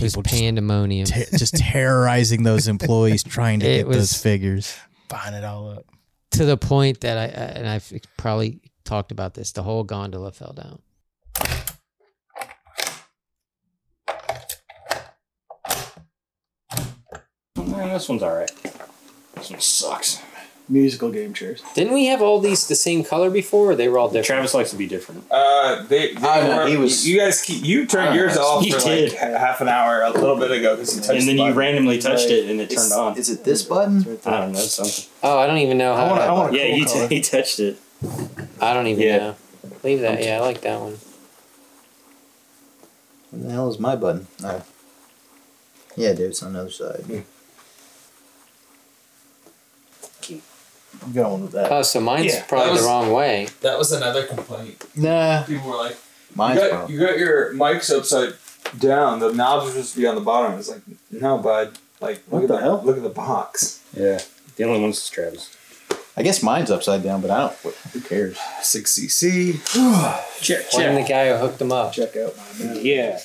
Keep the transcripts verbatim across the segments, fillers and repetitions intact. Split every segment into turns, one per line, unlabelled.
was pandemonium.
Just, t- just terrorizing those employees trying to
It
get
was-
those figures.
Buying it all up.
To the point that I, and I've probably talked about this, the whole gondola fell down.
Man, this one's all right. This one sucks.
Musical game chairs.
Didn't we have all these the same color before, or they were all different?
Travis likes to be different.
Uh, they, they
Oh, no,
were,
he was-
you guys keep, you turned
Oh,
yours off
you
for
did.
like ha- half an hour a little bit ago because you touched
And then
the
you
button.
randomly touched
Right.
it and it turned
Is,
on.
is it this button?
I don't know, something.
Oh, I don't even know how.
I want I want a
Yeah,
cool
he,
color.
t- he touched it.
I don't even
Yeah.
know. Leave that. Yeah, I like that one.
What the hell is my button? Oh. Yeah, dude, it's on the other side.
I'm going with that.
Oh, so mine's
Yeah,
probably
that was-
the wrong way.
That was another complaint.
Nah,
People were like,
mine's
you got,
probably.
you got your mics upside down. The knobs are supposed to be on the bottom. It's like, no, bud. Like,
What
look
the
at
hell?
Look at the box.
Yeah. The only one's Travis.
I guess mine's upside down, but I don't. What, who cares?
six C C.
Check,
Blame the guy who hooked them up.
Check out my man.
Yeah.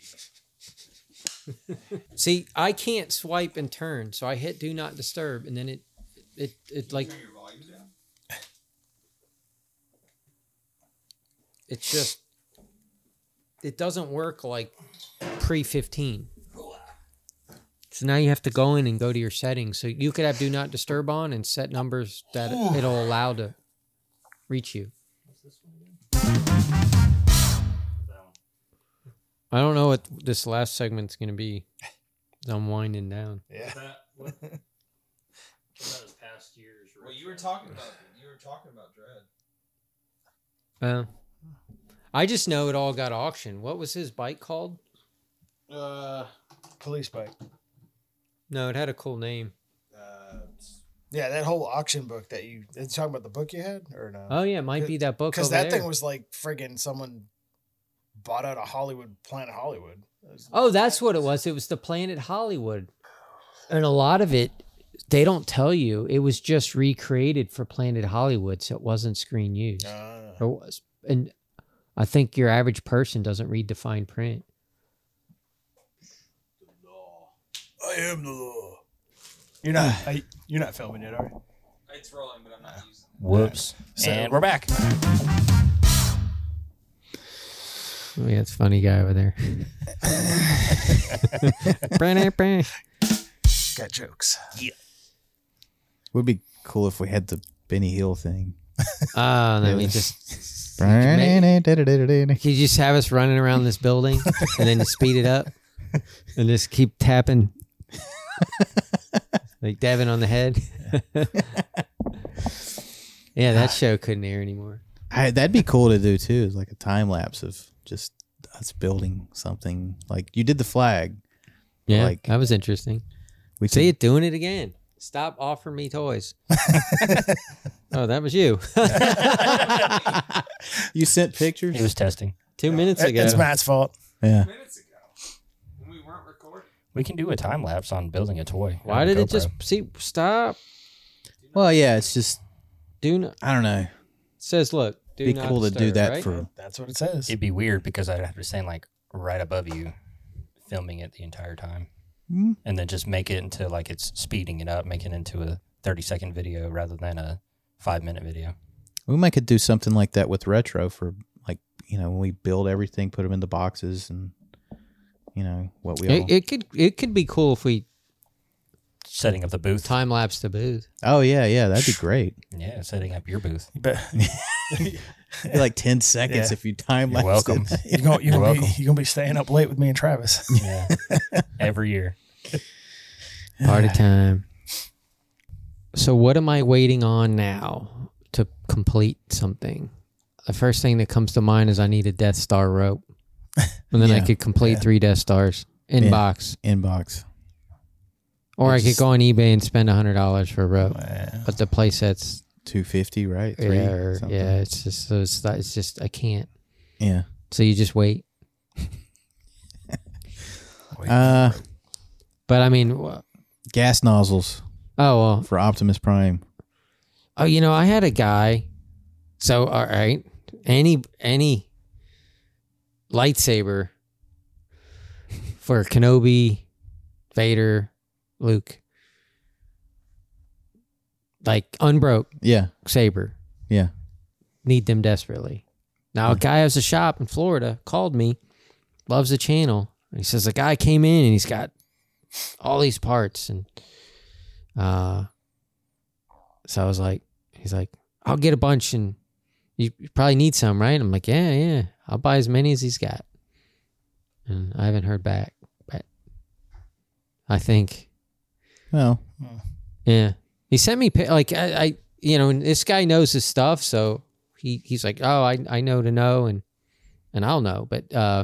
See, I can't swipe and turn, so I hit do not disturb, and then it, it, it like. It's just, it doesn't work like pre fifteen. So now you have to go in and go to your settings. So you could have do not disturb on and set numbers that it'll allow to reach you. I don't know what this last segment's going to be. I'm winding down.
Yeah.
Well, you were talking about you were talking about Dread.
Uh, I just know it all got auctioned. What was his bike called?
Uh, police bike.
No, it had a cool name.
Uh, yeah, that whole auction book that you. Are you talking about the book you had or no?
Oh yeah, it might be that book
Because
over
that
there.
thing was like friggin' someone bought out a Hollywood Planet Hollywood. It was-
Oh, that's what it was. It was the Planet Hollywood. And a lot of it, they don't tell you. It was just recreated for Planet Hollywood, so it wasn't screen used.
Uh,
Or was, and I think your average person doesn't read the fine print.
I am the law. You're not. I, you're not filming it, are you?
It's rolling, but I'm not using it.
Whoops.
So-
and we're back.
Oh, yeah, it's a funny guy over there.
Got jokes.
Would be cool if we had the Benny Hill thing.
Oh, let me just.
Make-
Could you just have us running around this building and then speed it up and just keep tapping like Devin on the head? Yeah, that show couldn't air anymore.
I, that'd be cool to do too. Is like a time lapse of just us building something. Like you did the flag.
Yeah,
Like-
that was interesting.
We
See
could-
it doing it again. Stop offering me toys. Oh, that was you.
You sent pictures.
He was testing.
Two minutes
It-
ago.
It's Matt's fault.
Yeah.
Minutes ago, when we weren't recording.
We can do a time lapse on building a toy.
Why
on
did
the
it just
GoPro.
see? Stop.
Well, yeah. It's just
Do not.
I don't know.
It says, look. Do
It'd be
not
cool to do
disturb,
that
right?
for.
That's what it says.
It'd be weird because I'd have to stand like right above you, filming it the entire time,
Hmm.
and then just make it into like it's speeding it up, make it into a thirty second video rather than a five minute video.
We might could do something like that with retro for like you know when we build everything, put them in the boxes, and you know what we all.
It, it could it could be cool if we
Setting up the booth.
time lapse the booth.
Oh yeah, yeah, that'd be great.
Yeah, setting up your booth.
But
It'd be like ten seconds
Yeah.
if you time
You're
lapse.
welcome.
you're gonna you're,
You're
gonna be,
welcome.
you're gonna be staying up late with me and Travis.
Yeah, every year.
Party time. So what am I waiting on now to complete something? The first thing that comes to mind is I need a Death Star rope. And then I
Yeah.
could complete three Death Stars in
Yeah.
box.
Inbox.
Or I
It's
could
just-
go on eBay and spend one hundred dollars for a rope.
Yeah.
But the playset's,
Two fifty, right? Three,
yeah, or-
something.
yeah, it's just, so it's, not- it's just, I can't.
Yeah.
So you just wait.
Uh,
But I mean, wh-
gas nozzles
oh, well.
for Optimus Prime.
Oh, you know, I had a guy. So, all right, any any lightsaber for Kenobi, Vader, Luke. Like unbroke
Yeah.
saber.
Yeah.
Need them desperately. Now a guy has a shop in Florida called me, loves the channel. He says a guy came in and he's got all these parts, and uh, so I was like, he's like, I'll get a bunch, and you probably need some, right? I'm like, yeah, yeah, I'll buy as many as he's got. And I haven't heard back, but I think,
Well,
yeah, he sent me pi- like I, I you know, and this guy knows his stuff, so he he's like, oh, I I know to know, and and I'll know, but uh,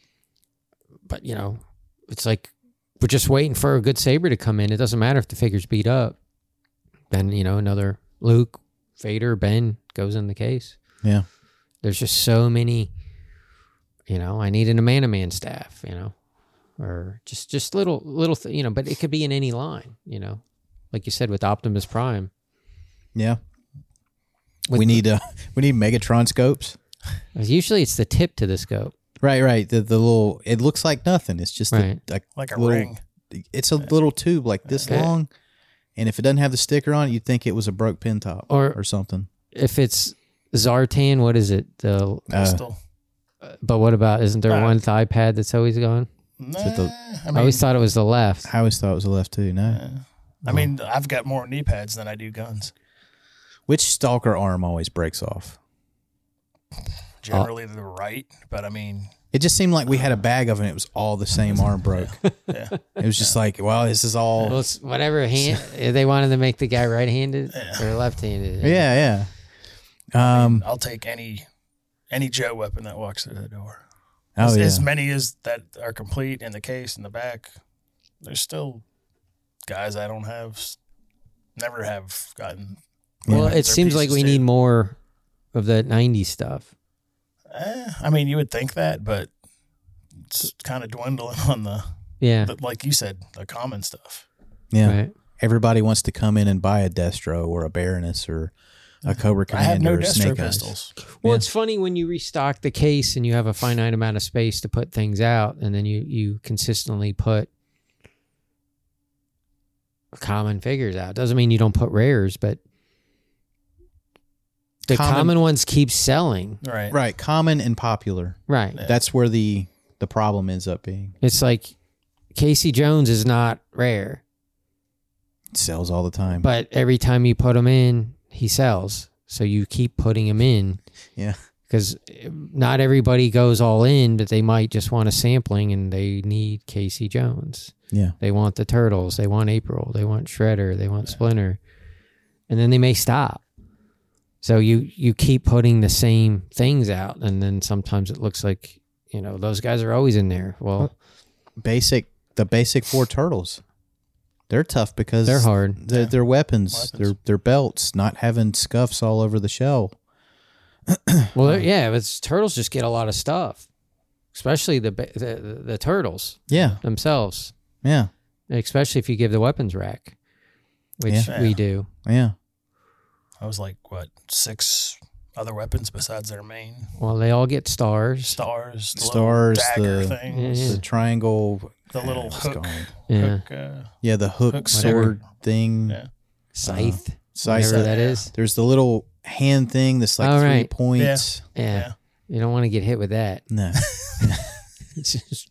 but you know, it's like we're just waiting for a good saber to come in. It doesn't matter if the figure's beat up. Then you know, another Luke, Vader, Ben goes in the case.
yeah.
There's just so many. You know, I need an Amana Man staff. You know, or just just little little th- you know, but it could be in any line. You know, like you said with Optimus Prime.
Yeah.
With
we
the-
need uh we need Megatron scopes.
Usually it's the tip to the scope.
Right, right. The the little it looks like nothing. It's just
Right.
a, a
Like a
little,
ring.
It's a little tube like this
Okay.
long, and if it doesn't have the sticker on it, you'd think it was a broke pin top
Or-
or something.
If it's Zartan, what is it? The
Uh,
Pistol.
but what about? Isn't there
Uh,
one thigh pad that's always gone?
Nah,
it the-
I,
I,
mean,
always thought it was the left.
I always thought it was a left too. No,
I mean, I've got more knee pads than I do guns.
which stalker arm always breaks off?
Generally the right, but I mean,
It just seemed like we had a bag of it. And it was all the same arm broke.
yeah.
It was just like, well, this is all.
Well, it's whatever hand they wanted to make the guy right-handed or left-handed.
Yeah, yeah. Um.
I'll take any any Joe weapon that walks through the door.
Oh
as,
yeah.
as many as that are complete in the case in the back. There's still guys I don't have, s- never have gotten.
Well,
their
it seems like
pieces
we
to.
need more of the nineties stuff.
Eh, I mean, you would think that, but it's kind of dwindling on the,
Yeah.
the, like you said, the common stuff.
Yeah.
Right.
Everybody wants to come in and buy a Destro or a Baroness or a Cobra
I have
Commander
no
or
Destro
Snake Eyes.
pistols.
Well,
Yeah.
it's funny when you restock the case and you have a finite amount of space to put things out, and then you you consistently put common figures out. Doesn't mean you don't put rares, but the
Common-
common, ones keep selling.
Right.
Right. Common and popular.
Right.
That's where the the problem ends up being.
It's like Casey Jones is not rare,
It sells all the time.
but every time you put him in, he sells. So you keep putting him in
yeah.
because not everybody goes all in, but they might just want a sampling and they need Casey Jones.
Yeah.
They want the Turtles. They want April. They want Shredder. They want Splinter. And then they may stop. So you, you keep putting the same things out. And then sometimes it looks like, you know, those guys are always in there. Well,
Basic the basic four turtles. They're tough because
they're hard.
Their, their weapons,
Weapons.
their their belts, not having scuffs all over the shell.
Well, they're- yeah, it's Turtles just get a lot of stuff, especially the ba- the, the, the Turtles
Yeah.
themselves,
Yeah.
especially if you give the weapons rack, which
Yeah.
we do.
Yeah.
I was like, what, six other weapons besides their main
Well, they all get stars.
stars, the
Stars,
little dagger
the-
things,
Yeah.
The triangle
the little
what's
hook,
called?
Yeah.
hook uh,
Yeah, the hook
Hook
sword thing.
Yeah.
Scythe,
Size
whatever that is.
There's the little hand thing that's like
Oh,
three
right.
points.
Yeah.
Yeah.
You don't want to get hit with that.
No.
It's just-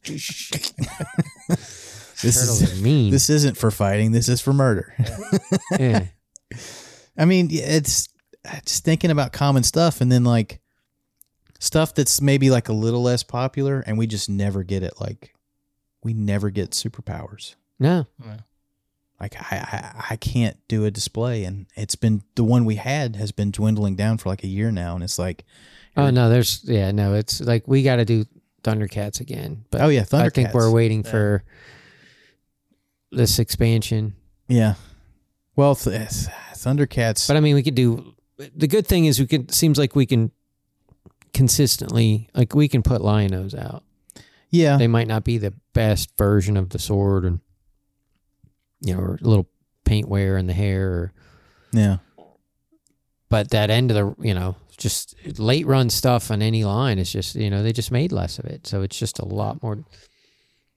This
Turtles
is
are mean.
this isn't for fighting, this is for murder.
yeah.
I mean, yeah, it's just thinking about common stuff and then like stuff that's maybe like a little less popular and we just never get it. Like we never get superpowers.
No.
Like I, I, I can't do a display and it's been the one we had has been dwindling down for like a year now. And it's like,
Oh no, there's yeah, no, it's like we got to do Thundercats again. But
oh yeah, Thundercats.
I think we're waiting
Yeah.
for this expansion.
Yeah. Well, th- Thundercats.
But I mean, we could do. The good thing is we can. Seems like we can consistently, like we can put Lion-O's out.
yeah.
They might not be the best version of the sword, and you know, or a little paint wear in the hair, or,
yeah.
but that end of the, you know, just late run stuff on any line is just, you know, they just made less of it, so it's just a lot more.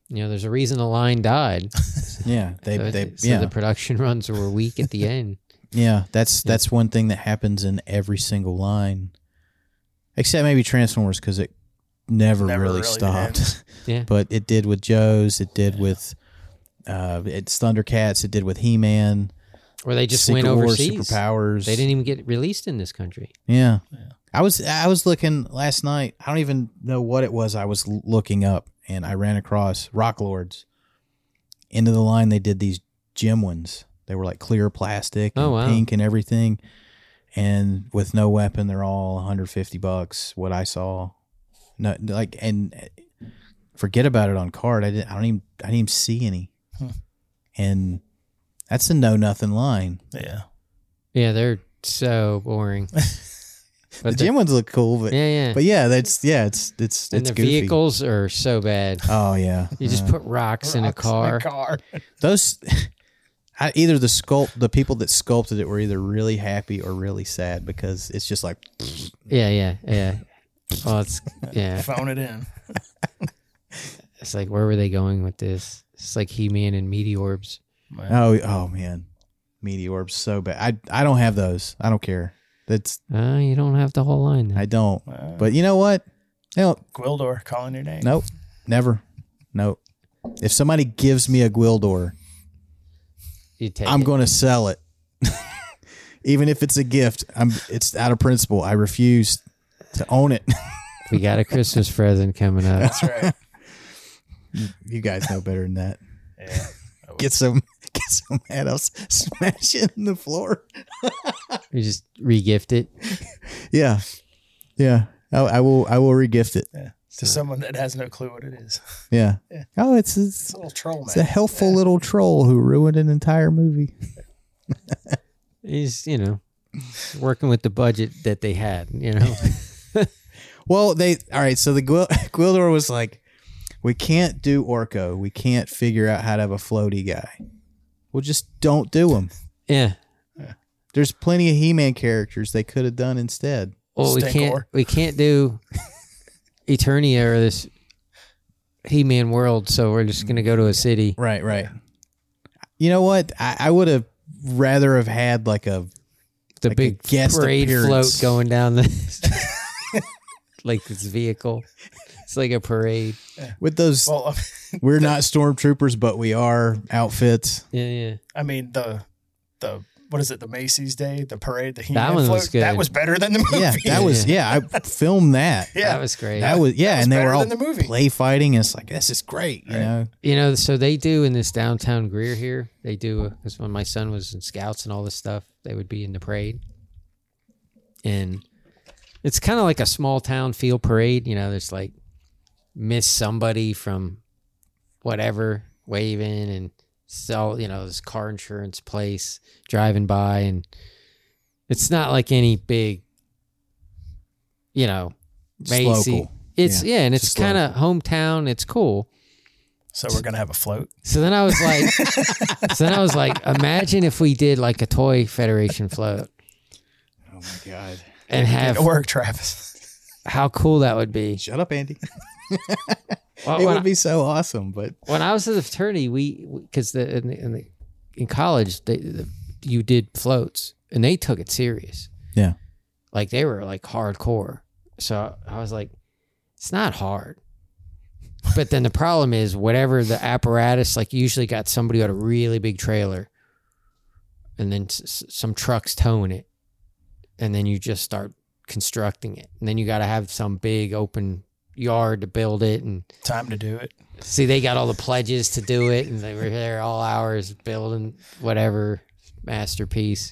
You know, there's a reason the line died.
Yeah, they
so,
they
so
yeah
the production runs were weak at the end.
yeah. That's
Yeah.
that's one thing that happens in every single line, except maybe Transformers because it never,
Never
really,
really
stopped.
ends.
Yeah.
But it did with Joe's. It did with uh, it's Thundercats. It did with He-Man.
Or they just
Secret
went
Wars,
overseas.
Superpowers.
They didn't even get released in this country.
Yeah. I was I was looking last night. I don't even know what it was I was l- looking up, and I ran across Rock Lords. Into the line, they did these gem ones. They were like clear plastic and
Oh, wow.
pink and everything. And with no weapon, they're all one hundred fifty bucks. What I saw, no, like, and forget about it on card. I didn't. I don't even. I didn't even see any.
Hmm.
And that's a no nothing line.
Yeah.
Yeah, they're so boring.
The
But
gem ones look cool, but
yeah, yeah.
but yeah, that's yeah, it's it's
and
it's
the
goofy.
vehicles are so bad.
Oh yeah,
You just
Uh,
put rocks, in a
Rocks
car.
car.
those. I, either the sculpt, the people that sculpted it were either really happy or really sad because it's just like,
Yeah, yeah, yeah. Well, it's yeah.
Phone it in.
It's like, where were they going with this? It's like He-Man and Meteorbs.
oh oh man, Meteorbs so bad. I I don't have those. I don't care. That's
Uh, you don't have the whole line. Then.
I don't.
Uh,
But you know what? No,
Gwildor calling your name.
nope, never, nope. If somebody gives me a Gwildor,
You take
I'm
it.
going to sell it, even if it's a gift. I'm. It's out of principle. I refuse to own it.
We got a Christmas present coming up.
That's right.
You guys know better than that.
Yeah.
Get some, get some mad. I'll s- smash it in the floor.
We just re-gift it.
Yeah, yeah. I, I will. I will regift it.
Yeah. To someone that has no clue what it is.
Yeah.
Yeah.
Oh, it's it's,
It's a little troll, man.
it's a helpful little troll who ruined an entire movie.
He's, you know, working with the budget that they had, you know.
Well, they all right. So the Gwil- Gwildor was like, we can't do Orko. We can't figure out how to have a floaty guy. Well, just don't do him.
Yeah.
There's plenty of He-Man characters they could have done instead.
Well, we
Stinkor.
can't we can't do Eternia or this He-Man world, so we're just gonna go to a city.
Right, right. You know what? I, I would have rather have had like a
The
Like a
big
guest
parade float
appearance.
going down the like this vehicle. It's like a parade.
with those.
Well, I mean,
We're not stormtroopers, but we are outfits.
Yeah, yeah.
I mean the the what is it? The Macy's Day, the parade, the
That
He-Man
one
float.
was good.
That was better than the movie.
Yeah, that was yeah. I filmed that.
yeah.
That was great.
That was yeah,
was
and they
better
were all
than the movie.
play fighting. And it's like this is great, you
Right.
know.
You know, so they do in this downtown Greer here. They do because when my son was in Scouts and all this stuff, they would be in the parade, and it's kind of like a small town feel parade. You know, there's like miss somebody from whatever waving and sell. You know, this car insurance place driving by, and it's not like any big, you know,
It's
Macy.
local.
It's
Yeah,
yeah, and
it's
it's
just
kind of hometown. It's cool.
So we're gonna have a float.
So then I was like, so then I was like, imagine if we did like a Toy Federation float
Oh my god!
and have
It'll work, Travis.
how cool that would be.
Shut up, Andy.
Well,
It
when,
would be so awesome, but
I, when I was at the fraternity, we because the in, the in the in college they the, you did floats and they took it serious.
Yeah.
Like they were like hardcore. So I was like, it's not hard. But then the problem is whatever the apparatus, like you usually got somebody with a really big trailer and then s- s- some trucks towing it. And then you just start constructing it. And then you got to have some big open yard to build it. And
Time to do it.
see, they got all the pledges to do it. And they were there all hours building whatever masterpiece.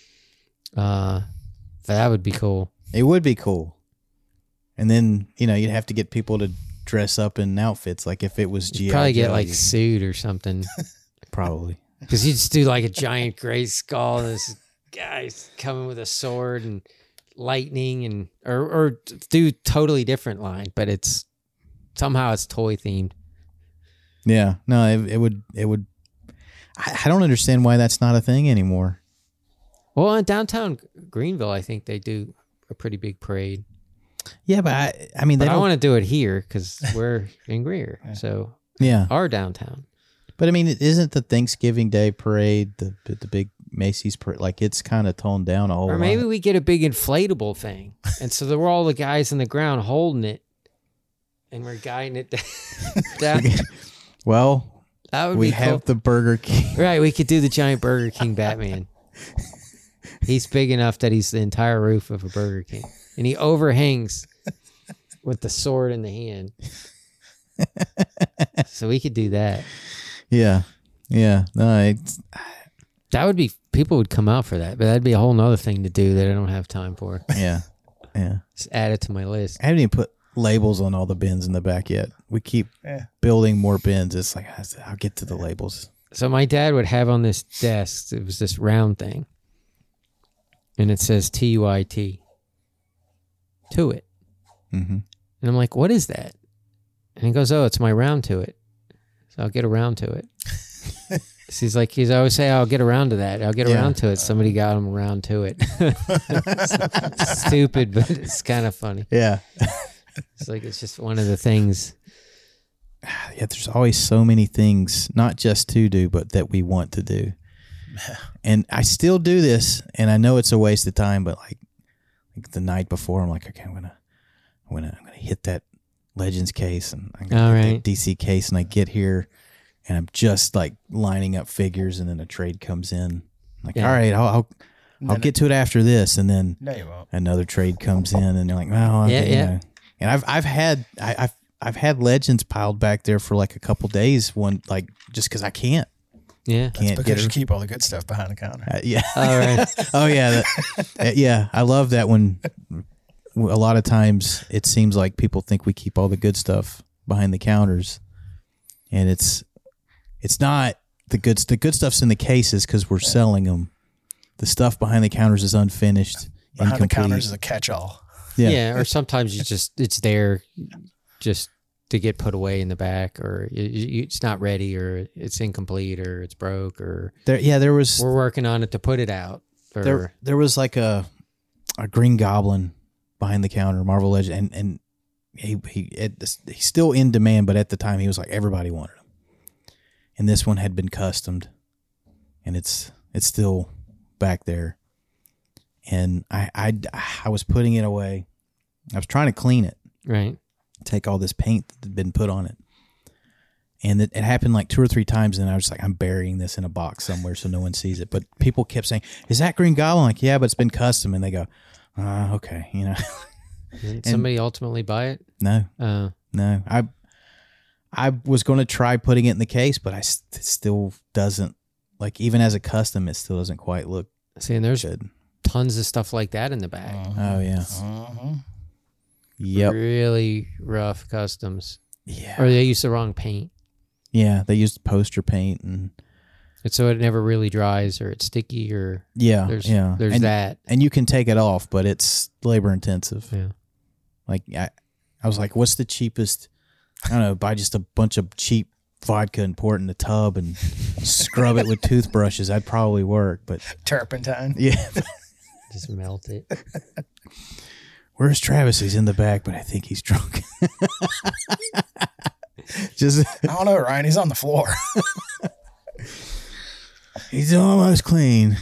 Uh, but that would be cool.
it would be cool. And then you know you'd have to get people to dress up in outfits, like if it was G I
You'd probably get
Joe,
like
you-
sued or something.
probably.
Because you just do like a giant gray skull, and this guy's coming with a sword and lightning, and or or do totally different line, but it's somehow it's toy themed.
Yeah, no, it, it would. It would. I, I don't understand why that's not a thing anymore.
Well, in downtown Greenville, I think they do a pretty big parade.
Yeah, but I, I mean, they
But I
don't.
want to do it here because we're in Greer. So
Yeah.
our downtown.
But I mean, it isn't the Thanksgiving Day parade, the the big Macy's parade, like it's kind of toned down a whole
Or maybe
lot.
we get a big inflatable thing. And so there were all the guys in the ground holding it. And we're guiding it down.
Well,
That would
we
be
have
cool.
the Burger King.
Right, we could do the giant Burger King Batman. He's big enough that he's the entire roof of a Burger King. And he overhangs with the sword in the hand. So we could do that.
Yeah. Yeah. No, it's,
That would be, people would come out for that, but that'd be a whole nother thing to do that I don't have time for.
yeah. Yeah.
Just add it to my list.
I haven't even put labels on all the bins in the back yet. We keep
Yeah.
building more bins. It's like, I'll get to the labels.
So my dad would have on this desk, it was this round thing. And it says T U I T. To it.
Mm-hmm.
And I'm like, what is that? And he goes, oh, it's my round to it. So I'll get around to it. So he's like, he's always say, I'll get around to that. I'll get
Yeah.
around to it. Somebody got him around to it. Stupid, but it's kind of funny.
Yeah.
It's like, it's just one of the things.
Yeah, there's always so many things, not just to do, but that we want to do. And I still do this, and I know it's a waste of time, but like, like the night before, I'm like, okay, I'm gonna, I'm gonna, I'm gonna hit that Legends case, and I'm gonna
All
hit
right.
that D C case, and I get here, and I'm just like lining up figures, and then a trade comes in. I'm like,
Yeah.
all right, I'll, I'll, I'll
then
get to it after this, and then
No, you won't.
another trade comes in, and you're like, well,
Yeah,
okay,
yeah.
you know. And I've I've had I, I've I've had Legends piled back there for like a couple days, one like just because I can't
Yeah.
can't get
Because you
it.
keep all the good stuff behind the counter.
Uh, yeah.
All right.
Oh yeah. That, uh, yeah. I love that when a lot of times it seems like people think we keep all the good stuff behind the counters, and it's it's not the good the good stuff's in the cases because we're selling them. The stuff behind the counters is unfinished,
Behind the
incomplete.
counters is a catch-all.
Yeah.
Yeah. Or sometimes you just, it's there just to get put away in the back, or you, you, it's not ready, or it's incomplete, or it's broke, or
There, yeah, there was
we're working on it to put it out. Or,
there there was like a a Green Goblin behind the counter, Marvel Legend, and and he he it, he's still in demand, but at the time he was like everybody wanted him, and this one had been customed, and it's it's still back there, and I I I was putting it away, I was trying to clean it,
right.
take all this paint that had been put on it. And it, it happened like two or three times, and I was like, I'm burying this in a box somewhere so no one sees it. But people kept saying, is that Green Goblin? I'm like, yeah, but it's been custom. And they go, uh, okay, you know.
Didn't somebody ultimately buy it?
no,
Uh,
no. I I was going to try putting it in the case, but I st- it still doesn't, like even as a custom, it still doesn't quite look
see, and there's
good.
tons of stuff like that in the back.
Oh, yeah.
Uh-huh.
Yep.
Really rough customs.
Yeah.
Or they used the wrong paint.
Yeah, they used poster paint and
And so it never really dries, or it's sticky, or
yeah,
there's
yeah.
there's
and,
that.
and you can take it off, but it's labor intensive.
Yeah.
Like I, I was like, what's the cheapest? I don't know, buy just a bunch of cheap vodka and pour it in the tub and scrub it with toothbrushes. That'd probably work, but
Turpentine.
yeah.
Just melt it.
Where's Travis? He's in the back, but I think he's drunk. Just
I don't know, Ryan. He's on the floor.
he's almost clean.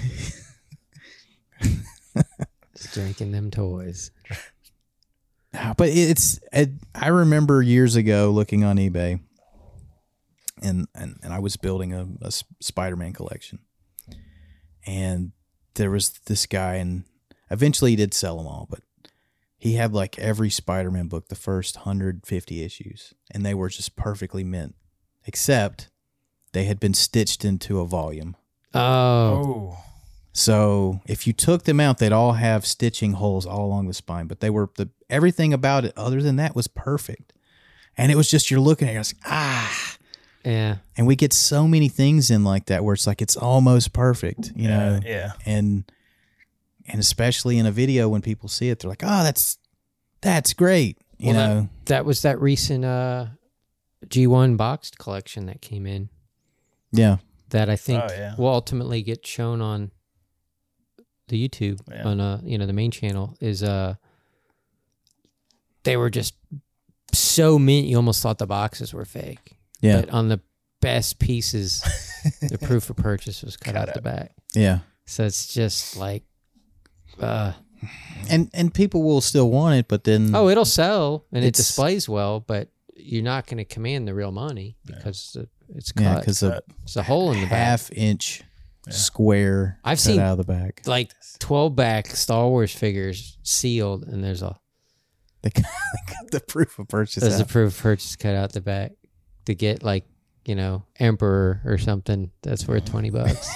Just drinking them toys.
But it's it, I remember years ago looking on eBay, and and, and I was building a, a Spider-Man collection, and there was this guy, and eventually he did sell them all, but he had like every Spider-Man book, the first one hundred fifty issues, and they were just perfectly mint, except they had been stitched into a volume.
Oh,
Oh.
So if you took them out, they'd all have stitching holes all along the spine, but they were the everything about it other than that was perfect. And it was just, you're looking at it, it's like, ah.
yeah.
And we get so many things in like that where it's like it's almost perfect, you know.
Yeah.
And and especially in a video when people see it, they're like, "Oh, that's that's great." You
Well, that-
know.
That was that recent uh, G one boxed collection that came in
Yeah.
that I think
Oh, yeah.
will ultimately get shown on the YouTube
Yeah.
on uh you know the main channel. Is uh they were just so mint you almost thought the boxes were fake.
Yeah.
But on the best pieces, the proof of purchase was cut,
Cut
out
out.
the back.
Yeah.
So it's just like, uh,
And and people will still want it, but then
oh, it'll sell and it
It's-
displays well, but you're not going to command the real money because the- it's cut.
yeah, because a
Cut.
it's a hole in the back.
half inch square
I've
cut
seen-
out of the back.
Like twelve back Star Wars figures sealed, and there's a
They got, they got the proof of purchase
there's a
out.
proof of purchase cut out the back to get like, you know, Emperor or something that's worth twenty bucks.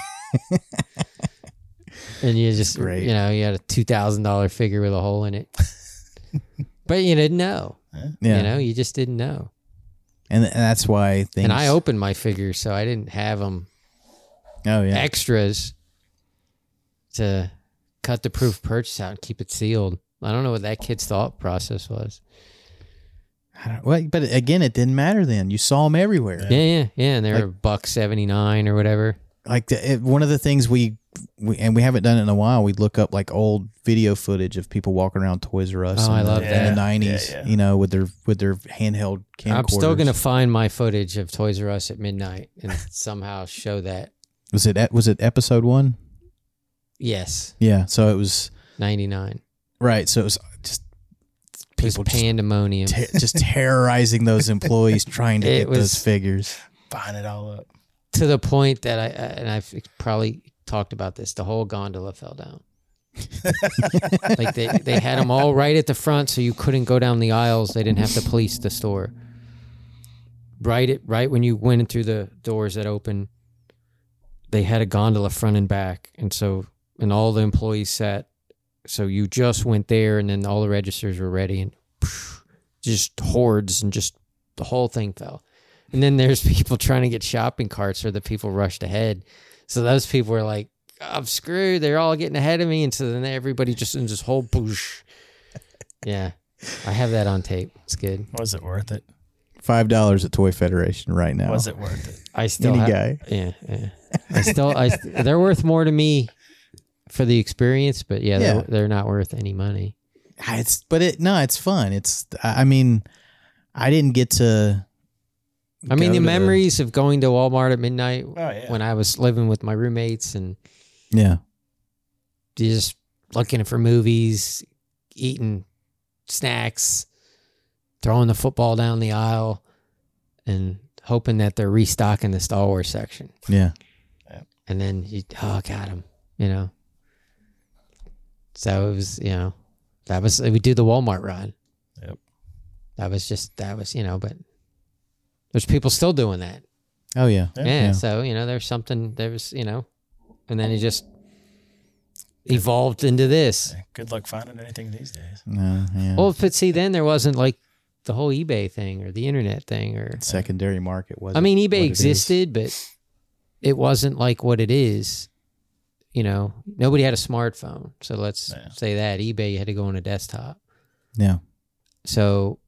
And you just,
great.
you know, you had a two thousand dollars figure with a hole in it. But you didn't know.
Yeah.
You know, you just didn't know.
and, and that's why things.
And I opened my figures, so I didn't have them
Oh yeah.
extras to cut the proof of purchase out and keep it sealed. I don't know what that kid's thought process was.
I don't- well, but again, it didn't matter then. You saw them everywhere.
Yeah, yeah, yeah. And they were
Like-
a buck seventy-nine or whatever.
Like the, it, one of the things we, we and we haven't done it in a while. We look up like old video footage of people walking around Toys R Us.
Oh,
in
I
the,
love
in
that.
the nineties.
Yeah, yeah.
You know, with their with their handheld camcorders.
I'm still gonna find my footage of Toys R Us at midnight and somehow show that.
Was it was it episode one?
Yes,
Yeah. So it was
ninety-nine.
right. So it was just
Just
people just,
pandemonium.
te- just terrorizing those employees trying to
It
get
was-
those figures.
Buying it all up.
To the point that I, I and I've probably talked about this. The whole gondola fell down. Like they, they had them all right at the front, so you couldn't go down the aisles. They didn't have to police the store. Right it right when you went in through the doors that open, they had a gondola front and back, and so and all the employees sat. So you just went there, and then all the registers were ready, and phew, just hordes, and just the whole thing fell. And then there's people trying to get shopping carts, or the people rushed ahead. So those people were like, I'm screwed. They're all getting ahead of me. And so then everybody just in this whole boosh. Yeah. I have that on tape. It's good.
Was it worth it?
Five dollars at Toy Federation right now.
Was it worth it?
I still
Any
have,
guy.
Yeah. Yeah. I still, I, they're worth more to me for the experience, but yeah,
Yeah.
They're, they're not worth any money.
It's but it no, it's fun. It's I mean, I didn't get to.
I mean,
go
the
to
memories of going to Walmart at midnight
Oh yeah.
when I was living with my roommates and
Yeah.
just looking for movies, eating snacks, throwing the football down the aisle, and hoping that they're restocking the Star Wars section.
Yeah.
And then you, oh, got him, you know. So it was, you know, that was, we do the Walmart run.
Yep.
That was just, that was, you know, but there's people still doing that.
Oh yeah.
Yeah.
Yeah.
Yeah.
So, you know, there's something, there was, you know, and then it just evolved into this.
Good luck finding anything these days.
Uh, yeah.
Well, but see, then there wasn't like the whole eBay thing or the internet thing, or
Secondary market was.
I mean, eBay existed, but it wasn't like what it is. You know, nobody had a smartphone, so let's
Yeah.
say that eBay you had to go on a desktop.
Yeah.
So,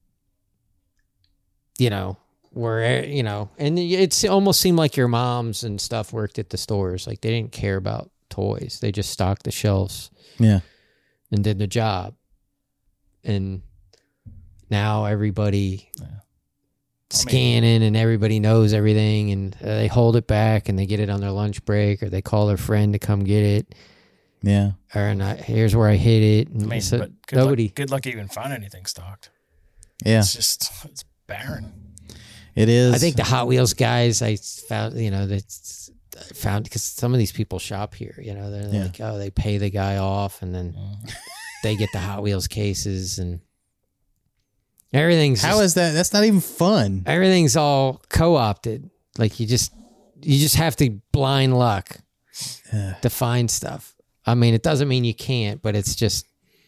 you know, where you know, and it's it almost seemed like your moms and stuff worked at the stores, like they didn't care about toys; they just stocked the shelves
Yeah.
and did the job. And now everybody
Yeah.
scanning and everybody knows everything, and uh, they hold it back and they get it on their lunch break, or they call their friend to come get it,
Yeah.
or and I, here's where I hid it. And
I mean,
so
but good
nobody.
luck, good luck even finding anything stocked.
Yeah.
It's just it's barren.
It is.
I think the Hot Wheels guys, I found, you know, that's found because some of these people shop here. You know, they're
Yeah.
like, oh, they pay the guy off, and then they get the Hot Wheels cases, and everything's
How
just-
is that? That's not even fun.
everything's all co-opted. Like you just you just have to blind luck
Ugh.
to find stuff. I mean, it doesn't mean you can't, but it's just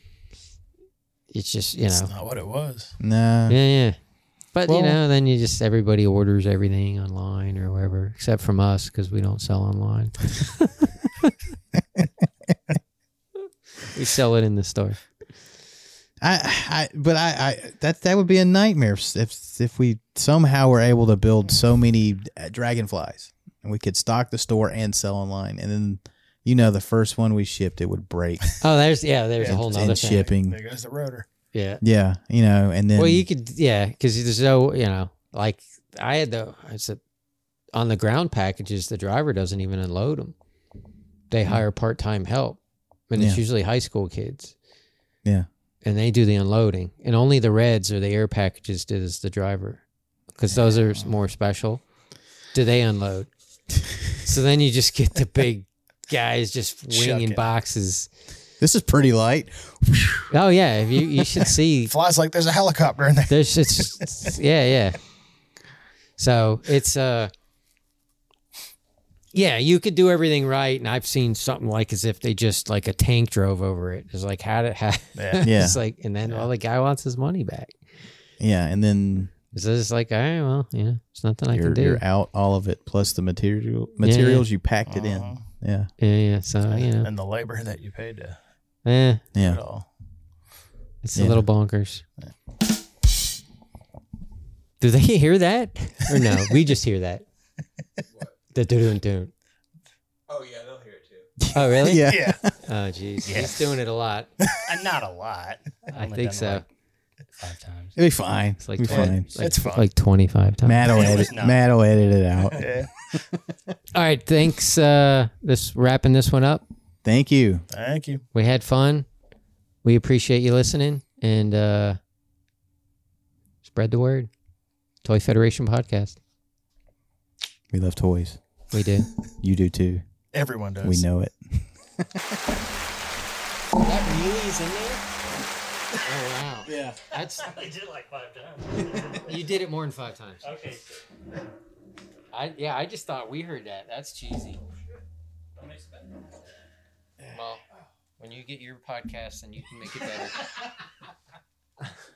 it's just, you
It's
know.
not what it was.
Nah.
Yeah, yeah. But you
Well-
know, then you just everybody orders everything online or wherever, except from us because we don't sell online. We sell it in the store.
I, I, but I, I, that that would be a nightmare if if we somehow were able to build so many dragonflies and we could stock the store and sell online, and then you know the first one we shipped it would break
Oh, there's yeah, there's a
Yeah,
whole
and
nother thing.
shipping.
There goes the rotor.
Yeah.
Yeah, you know, and then
Well, you could yeah, because there's no you know Like I had the, I said, on the ground packages, the driver doesn't even unload them. They hire part-time help, and it's
Yeah.
usually high school kids.
Yeah.
And they do the unloading, and only the reds or the air packages did as the driver, because those are more special. Do they unload? So then you just get the big guys just winging
Chucking.
boxes.
This is pretty light.
Oh yeah, if you you should see.
Flies like there's a helicopter in there.
There's it's yeah yeah. So it's uh. Yeah, you could do everything right, and I've seen something like as if they just like a tank drove over it. It's like how did how?
Yeah.
Yeah.
It's like, and then well, the guy wants his money back.
Yeah. And then
It's just like, all right, well, you know, it's nothing I
you're,
can do.
you're out all of it plus the material materials you packed it
Uh-huh.
in. Yeah.
Yeah, yeah. So you know,
And the labor that you paid to
eh,
do
Yeah.
it all.
it's
Yeah.
a little bonkers. Do they hear that or no? We just hear that. The doo doo.
Oh yeah, they'll hear it too.
Oh really?
Yeah.
Yeah.
Oh jeez,
Yeah.
he's doing it a lot.
Uh, not a lot.
I
Only
think
done it
so.
like five times.
It'll be fine.
It's like
It'll be
twenty,
fine.
like,
It's fine.
like twenty-five times.
Matt will
It was
edit.
not.
Matt will edit it out.
Yeah.
All right, thanks. Uh, this wrapping this one up.
Thank you.
Thank you.
We had fun. We appreciate you listening, and uh, spread the word. Toy Federation podcast.
We love toys.
We do.
You do too.
Everyone does.
We know it.
That really is in there? Oh wow.
Yeah.
That's
I did like five times.
you did it more than five times.
Okay.
I yeah, I just thought we heard that. That's cheesy. Well, when you get your podcast, then you can make it better.